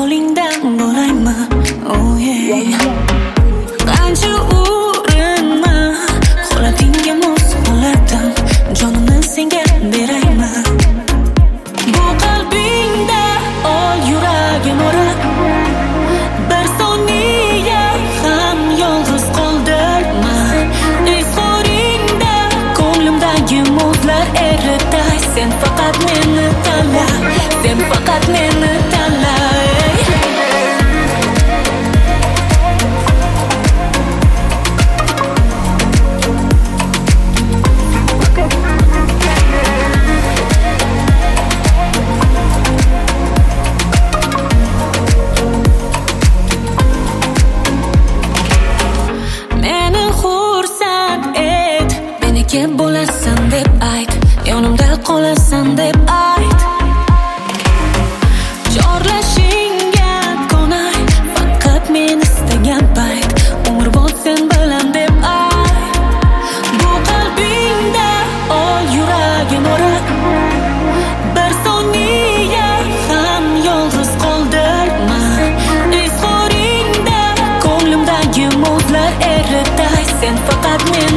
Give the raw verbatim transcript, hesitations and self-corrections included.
xayolingdan bo'laymi? Oh yeah. Qancha urinma, holatingga mos holatim, jonimni senga berayman. Bu qalbingda ol yuragim o'rab, bir soniya ham yolg'iz qoldirma. Izhoringda ko'nglimdagi muzlar eritay, sen faqat meni tanla, sen faqat meni tanla. Bo'lasan deb ayt, yonimda qolasan deb ayt. Chorlashingga ko'nay, faqat men istagan payt, umrbod sen bilan deb ayt. Bu qalbingda ol yuragim o'rab, bir soniya ham yolg'iz qoldirma. Izhoringda ko'nglimdagi muzlar eritay, sen faqat men